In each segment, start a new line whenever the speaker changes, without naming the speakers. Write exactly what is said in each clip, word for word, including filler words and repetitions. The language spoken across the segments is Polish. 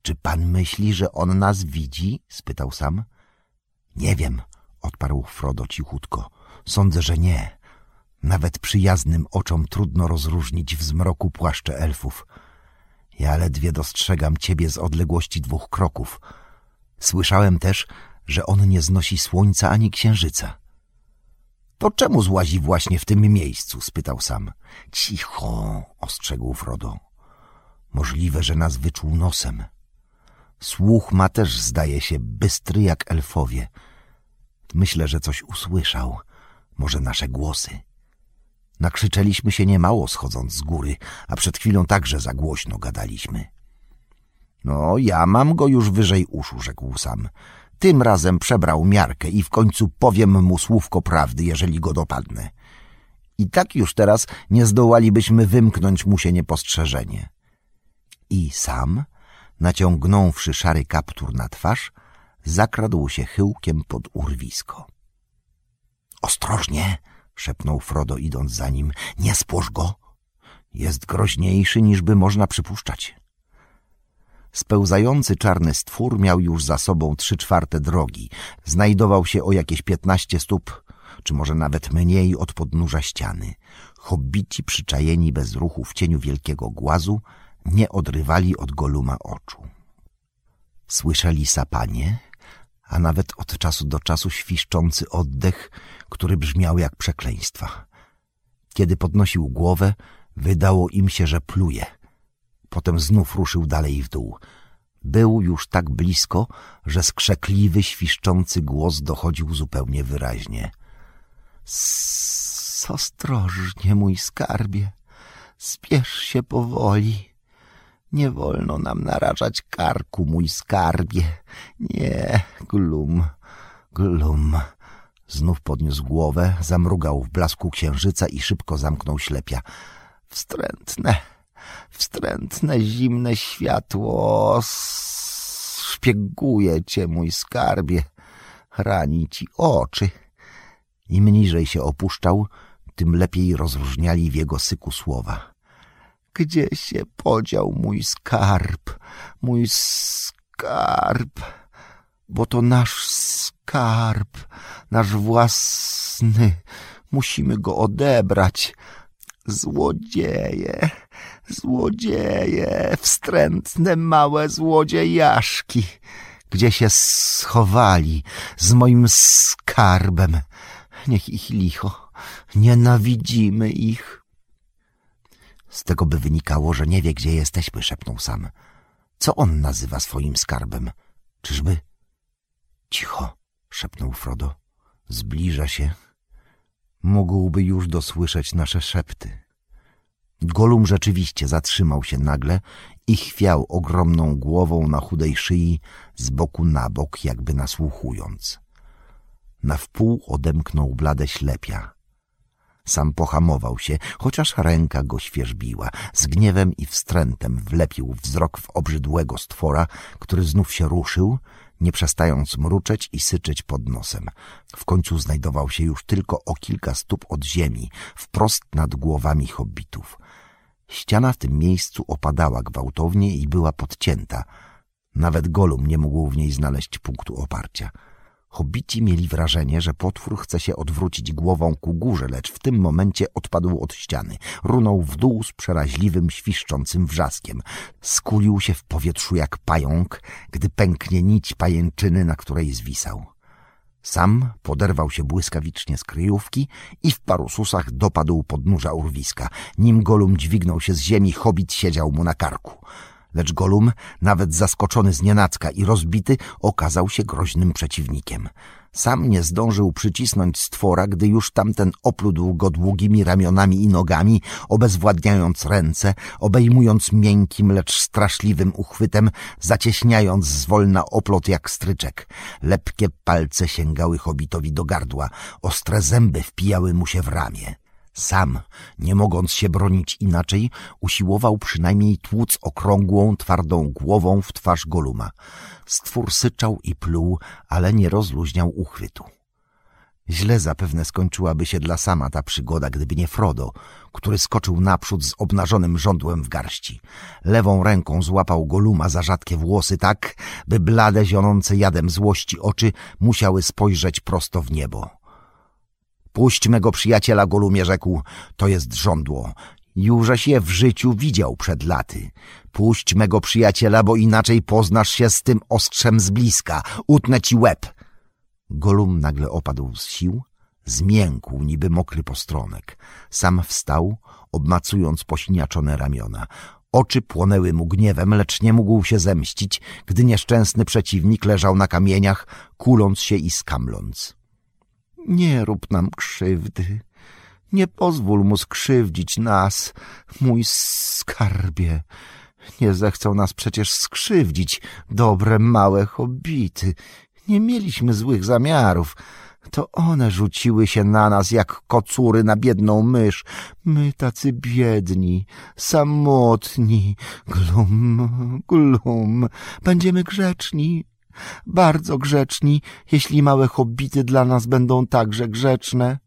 Czy pan myśli, że on nas widzi? Spytał Sam. Nie wiem, odparł Frodo cichutko. Sądzę, że nie. Nawet przyjaznym oczom trudno rozróżnić w zmroku płaszcze elfów. Ja ledwie dostrzegam ciebie z odległości dwóch kroków. Słyszałem też, że on nie znosi słońca ani księżyca. To czemu złazi właśnie w tym miejscu? Spytał Sam. Cicho, ostrzegł Frodo. Możliwe, że nas wyczuł nosem. Słuch ma też, zdaje się, bystry jak elfowie. Myślę, że coś usłyszał. Może nasze głosy. Nakrzyczeliśmy się niemało schodząc z góry, a przed chwilą także za głośno gadaliśmy. No, ja mam go już wyżej uszu, rzekł Sam. Tym razem przebrał miarkę i w końcu powiem mu słówko prawdy, jeżeli go dopadnę. I tak już teraz nie zdołalibyśmy wymknąć mu się niepostrzeżenie. I Sam, naciągnąwszy szary kaptur na twarz, zakradł się chyłkiem pod urwisko. Ostrożnie, szepnął Frodo, idąc za nim. Nie spłosz go. Jest groźniejszy, niż by można przypuszczać. Spełzający czarny stwór miał już za sobą trzy czwarte drogi. Znajdował się o jakieś piętnaście stóp, czy może nawet mniej od podnóża ściany. Hobbici przyczajeni bez ruchu w cieniu wielkiego głazu nie odrywali od Goluma oczu. Słyszeli sapanie, a nawet od czasu do czasu świszczący oddech, który brzmiał jak przekleństwa. Kiedy podnosił głowę, wydało im się, że pluje. Potem znów ruszył dalej w dół. Był już tak blisko, że skrzekliwy, świszczący głos dochodził zupełnie wyraźnie. — Ostrożnie, mój skarbie, spiesz się powoli. Nie wolno nam narażać karku, mój skarbie. Nie, Glum, Glum. Znów podniósł głowę, zamrugał w blasku księżyca i szybko zamknął ślepia. Wstrętne, wstrętne, zimne światło szpieguje cię, mój skarbie. Rani ci oczy. Im niżej się opuszczał, tym lepiej rozróżniali w jego syku słowa. Gdzie się podział mój skarb, mój skarb? Bo to nasz skarb, nasz własny. Musimy go odebrać. Złodzieje, złodzieje, wstrętne małe złodziejaszki. Gdzie się schowali z moim skarbem? Niech ich licho, nienawidzimy ich. Z tego by wynikało, że nie wie, gdzie jesteśmy, szepnął Sam. Co on nazywa swoim skarbem? Czyżby? Cicho, szepnął Frodo. Zbliża się. Mógłby już dosłyszeć nasze szepty. Golum rzeczywiście zatrzymał się nagle i chwiał ogromną głową na chudej szyi z boku na bok, jakby nasłuchując. Na wpół odemknął blade ślepia. Sam pohamował się, chociaż ręka go świerzbiła. Z gniewem i wstrętem wlepił wzrok w obrzydłego stwora, który znów się ruszył, nie przestając mruczeć i syczeć pod nosem. W końcu znajdował się już tylko o kilka stóp od ziemi, wprost nad głowami hobbitów. Ściana w tym miejscu opadała gwałtownie i była podcięta. Nawet Golum nie mógł w niej znaleźć punktu oparcia. Hobbici mieli wrażenie, że potwór chce się odwrócić głową ku górze, lecz w tym momencie odpadł od ściany. Runął w dół z przeraźliwym, świszczącym wrzaskiem. Skulił się w powietrzu jak pająk, gdy pęknie nić pajęczyny, na której zwisał. Sam poderwał się błyskawicznie z kryjówki i w paru susach dopadł podnóża urwiska. Nim Golum dźwignął się z ziemi, hobbit siedział mu na karku. Lecz Golum, nawet zaskoczony znienacka i rozbity, okazał się groźnym przeciwnikiem. Sam nie zdążył przycisnąć stwora, gdy już tamten oplódł go długimi ramionami i nogami, obezwładniając ręce, obejmując miękkim, lecz straszliwym uchwytem, zacieśniając zwolna oplot jak stryczek. Lepkie palce sięgały hobbitowi do gardła, ostre zęby wpijały mu się w ramię. Sam, nie mogąc się bronić inaczej, usiłował przynajmniej tłuc okrągłą, twardą głową w twarz Goluma. Stwór syczał i pluł, ale nie rozluźniał uchwytu. Źle zapewne skończyłaby się dla Sama ta przygoda, gdyby nie Frodo, który skoczył naprzód z obnażonym żądłem w garści. Lewą ręką złapał Goluma za rzadkie włosy tak, by blade, zionące jadem złości oczy musiały spojrzeć prosto w niebo. Puść mego przyjaciela, Golumie, rzekł, to jest żądło. Jużeś je w życiu widział przed laty. Puść mego przyjaciela, bo inaczej poznasz się z tym ostrzem z bliska. Utnę ci łeb. Golum nagle opadł z sił, zmiękł niby mokry postronek. Sam wstał, obmacując posiniaczone ramiona. Oczy płonęły mu gniewem, lecz nie mógł się zemścić, gdy nieszczęsny przeciwnik leżał na kamieniach, kuląc się i skamląc. Nie rób nam krzywdy. Nie pozwól mu skrzywdzić nas, mój skarbie. Nie zechcą nas przecież skrzywdzić, dobre małe hobbity. Nie mieliśmy złych zamiarów. To one rzuciły się na nas jak kocury na biedną mysz. My tacy biedni, samotni. Glum, glum. Będziemy grzeczni, bardzo grzeczni, jeśli małe hobbity dla nas będą także grzeczne.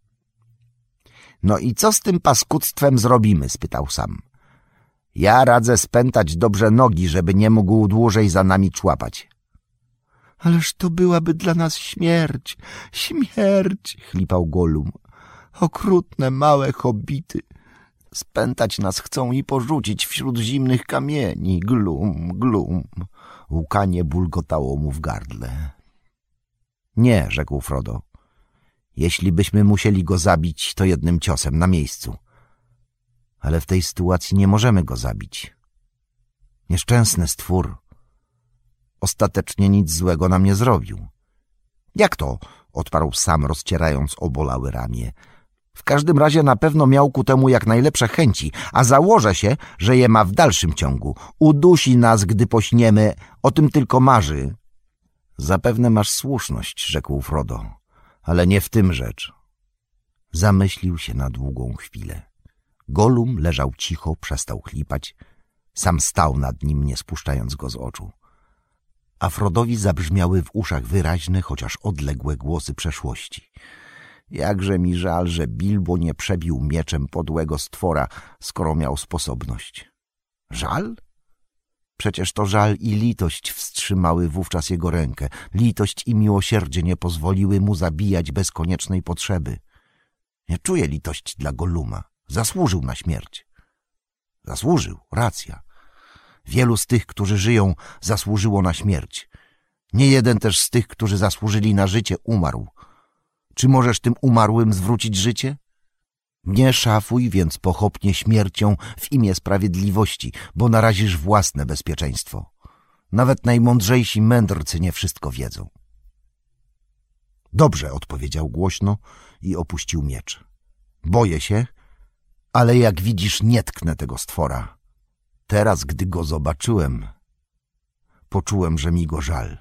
No i co z tym paskudztwem zrobimy? Spytał Sam. Ja radzę spętać dobrze nogi, żeby nie mógł dłużej za nami człapać. Ależ to byłaby dla nas śmierć, śmierć, chlipał Golum. Okrutne małe hobbity. Spętać nas chcą i porzucić wśród zimnych kamieni. Glum, glum. Łkanie bulgotało mu w gardle. Nie, rzekł Frodo. Jeśli byśmy musieli go zabić, to jednym ciosem na miejscu. Ale w tej sytuacji nie możemy go zabić. Nieszczęsny stwór. Ostatecznie nic złego nam nie zrobił. Jak to? Odparł Sam, rozcierając obolałe ramię. W każdym razie na pewno miał ku temu jak najlepsze chęci, a założę się, że je ma w dalszym ciągu. Udusi nas, gdy pośniemy, o tym tylko marzy. Zapewne masz słuszność, rzekł Frodo, ale nie w tym rzecz. Zamyślił się na długą chwilę. Golum leżał cicho, przestał chlipać. Sam stał nad nim, nie spuszczając go z oczu. A Frodowi zabrzmiały w uszach wyraźne, chociaż odległe głosy przeszłości. Jakże mi żal, że Bilbo nie przebił mieczem podłego stwora, skoro miał sposobność. Żal? Przecież to żal i litość wstrzymały wówczas jego rękę. Litość i miłosierdzie nie pozwoliły mu zabijać bez koniecznej potrzeby. Nie czuję litości dla Goluma. Zasłużył na śmierć. Zasłużył, racja. Wielu z tych, którzy żyją, zasłużyło na śmierć. Nie jeden też z tych, którzy zasłużyli na życie, umarł. Czy możesz tym umarłym zwrócić życie? Nie szafuj więc pochopnie śmiercią w imię sprawiedliwości, bo narazisz własne bezpieczeństwo. Nawet najmądrzejsi mędrcy nie wszystko wiedzą. Dobrze, odpowiedział głośno i opuścił miecz. Boję się, ale jak widzisz, nie tknę tego stwora. Teraz, gdy go zobaczyłem, poczułem, że mi go żal.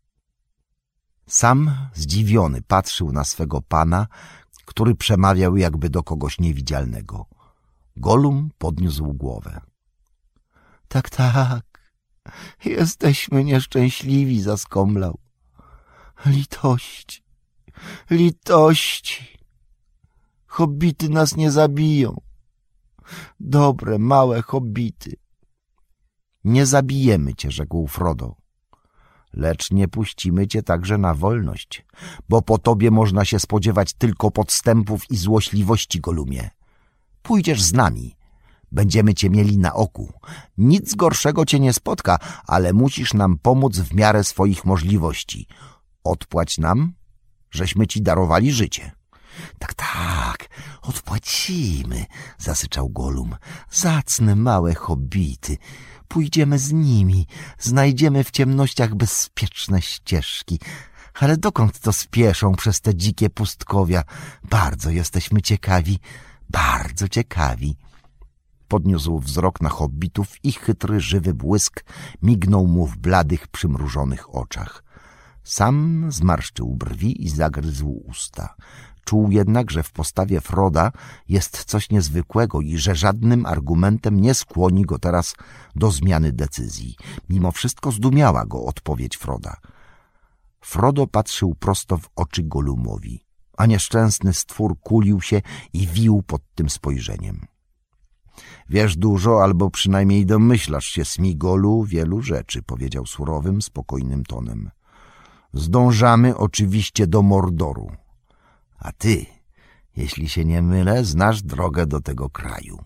Sam, zdziwiony, patrzył na swego pana, który przemawiał jakby do kogoś niewidzialnego. Golum podniósł głowę. Tak, tak, jesteśmy nieszczęśliwi, zaskomlał. Litości, litości. Hobbity nas nie zabiją. Dobre, małe hobbity. Nie zabijemy cię, rzekł Frodo. Lecz nie puścimy cię także na wolność, bo po tobie można się spodziewać tylko podstępów i złośliwości, Golumie. Pójdziesz z nami. Będziemy cię mieli na oku. Nic gorszego cię nie spotka, ale musisz nam pomóc w miarę swoich możliwości. Odpłać nam, żeśmy ci darowali życie. Tak, tak, odpłacimy, zasyczał Golum. Zacne małe hobbity. Pójdziemy z nimi, znajdziemy w ciemnościach bezpieczne ścieżki. Ale dokąd to spieszą przez te dzikie pustkowia? Bardzo jesteśmy ciekawi, bardzo ciekawi. Podniósł wzrok na hobbitów i chytry, żywy błysk mignął mu w bladych, przymrużonych oczach. Sam zmarszczył brwi i zagryzł usta. Czuł jednak, że w postawie Froda jest coś niezwykłego i że żadnym argumentem nie skłoni go teraz do zmiany decyzji. Mimo wszystko zdumiała go odpowiedź Froda. Frodo patrzył prosto w oczy Golumowi. a nieszczęsny stwór kulił się i wił pod tym spojrzeniem. Wiesz dużo, albo przynajmniej domyślasz się, Smigolu, wielu rzeczy, powiedział surowym, spokojnym tonem. Zdążamy oczywiście do Mordoru, a ty, jeśli się nie mylę, znasz drogę do tego kraju.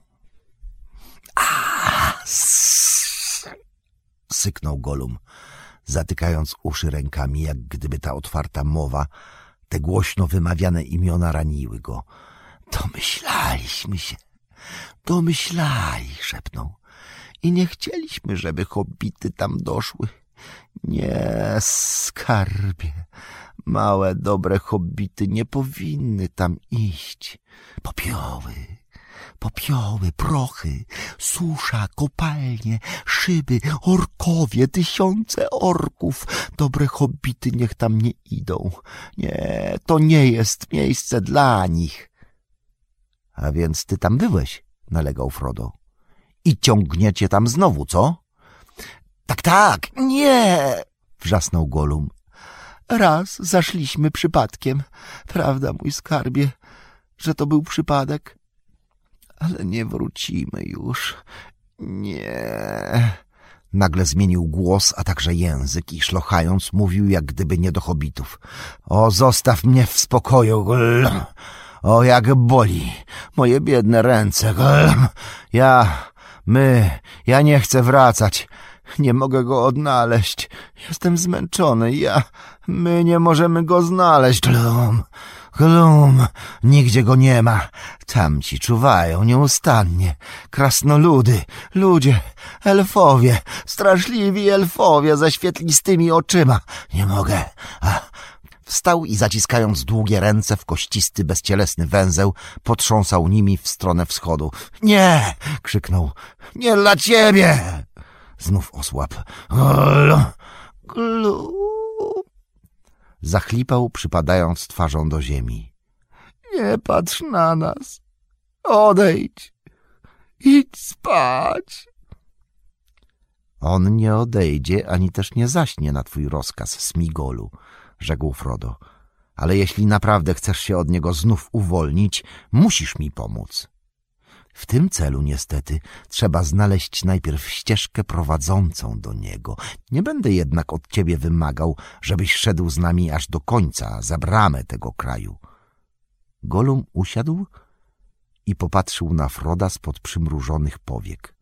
A, syknął Golum, zatykając uszy rękami, jak gdyby ta otwarta mowa, te głośno wymawiane imiona raniły go. Domyślaliśmy się, domyślali, szepnął. I nie chcieliśmy, żeby hobbity tam doszły. Nie, skarbie, małe, dobre hobbity nie powinny tam iść. Popioły, popioły, prochy, susza, kopalnie, szyby, orkowie, tysiące orków. Dobre hobbity niech tam nie idą. Nie, to nie jest miejsce dla nich. A więc ty tam byłeś, nalegał Frodo. I ciągniecie tam znowu, co? Tak, tak, nie, wrzasnął Golum. Raz zaszliśmy przypadkiem, prawda, mój skarbie, że to był przypadek? Ale nie wrócimy już. Nie. Nagle zmienił głos, a także język i szlochając mówił jak gdyby nie do hobbitów. O, zostaw mnie w spokoju. O, jak boli. Moje biedne ręce. Ja, my, ja nie chcę wracać. Nie mogę go odnaleźć. Jestem zmęczony. Ja, my nie możemy go znaleźć. Glum, glum, nigdzie go nie ma. Tamci czuwają nieustannie. Krasnoludy, ludzie, elfowie, straszliwi elfowie ze świetlistymi oczyma. Nie mogę. A, wstał i zaciskając długie ręce w kościsty, bezcielesny węzeł, potrząsał nimi w stronę wschodu. Nie! Krzyknął. Nie dla ciebie! Znów osłabł. Glu, glu. Zachlipał, przypadając twarzą do ziemi. Nie patrz na nas. Odejdź. Idź spać. On nie odejdzie, ani też nie zaśnie na twój rozkaz, Smigolu, rzekł Frodo. Ale jeśli naprawdę chcesz się od niego znów uwolnić, musisz mi pomóc. W tym celu, niestety, trzeba znaleźć najpierw ścieżkę prowadzącą do niego. Nie będę jednak od ciebie wymagał, żebyś szedł z nami aż do końca, za bramę tego kraju. Golum usiadł i popatrzył na Froda spod przymrużonych powiek.